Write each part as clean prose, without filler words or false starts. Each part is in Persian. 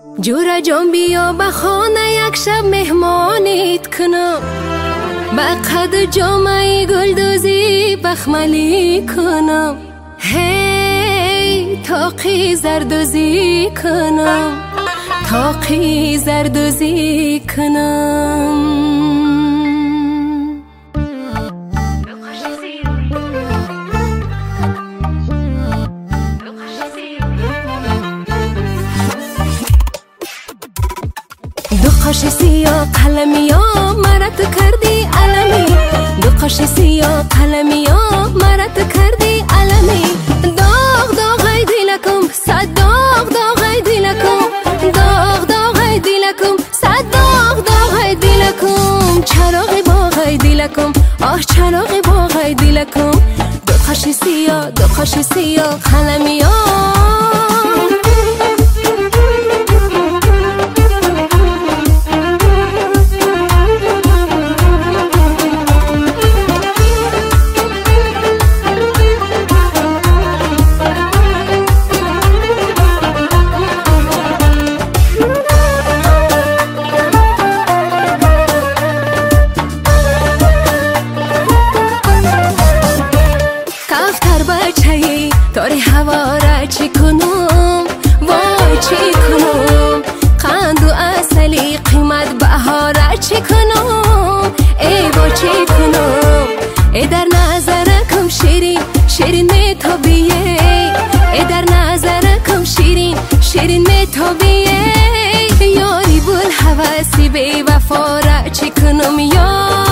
جورا جان بیا به خانه یک شب مهمانیت کنم، به قد جامعه گلدوزی بخملی کنم، هی تاقی زردوزی کنم، تاقی زردوزی کنم. دو قاش سیاه قلمی ها مرا تو کردی علمی، دو قاش سیاه قلمی ها مرا تو کردی علمی. داغ داغ ای دلکم صد داغ داغ ای دلکم، داغ داغ ای دلکم صد داغ داغ ای دلکم. چراغ باغ ای دلکم آه چراغ باغ ای دلکم. دو قاش سیاه دو قاش سیاه قلمی ها. تاری هوا را چی کنم وای چی کنم، قند و اصلی قیمت بها را چی کنم ای با چی کنم. ای در نظرکم شیرین شیرین می تابیه، ای در نظرکم شیرین شیرین می تابیه. یاری بول حواسی بی وفا را چی کنم یار.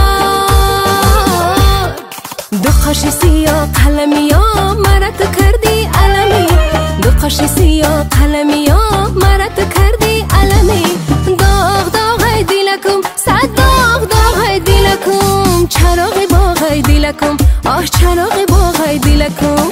دو قاش سیاه قلمی ها مرا تو کردی علمی، دو قاش سیاه قلمی ها مرا تو کردی علمی. داغ داغ ای دلکم صد داغ داغ ای دلکم. چراغ باغ ای دلکم آه چراغ باغ ای دلکم.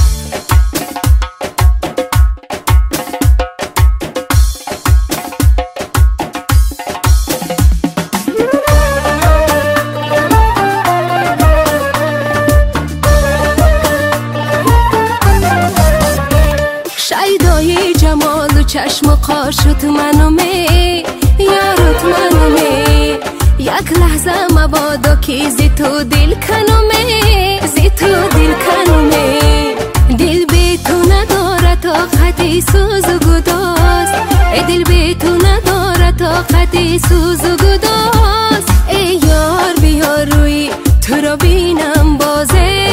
شیدای جمال و چشم و قاشت منو می یارت منو می. یک لحظه مبادا که زی تو دل کنو می، زی تو دل کنو می. دل بی تو نداره طاقت سوز و گداز، ای دل بی تو نداره طاقت سوز و گداز. ای یار بیا روی تو را بینم بازه.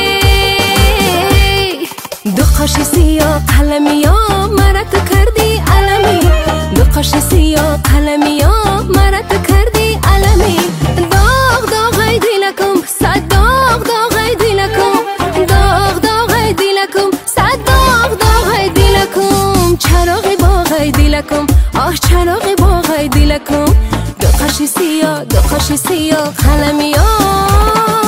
دو قاش سیاه قلمی ها مرا تو کردی علمی، دو قاش سیاه قلمی ها مرا تو کردی علمی. داغ داغ ای دلکم صد داغ داغ ای دلکم، داغ داغ ای دلکم صد داغ داغ ای دلکم. چراغ باغ ای دلکم آه چراغ باغ ای دلکم. دو قاش سیاه قلمی ها.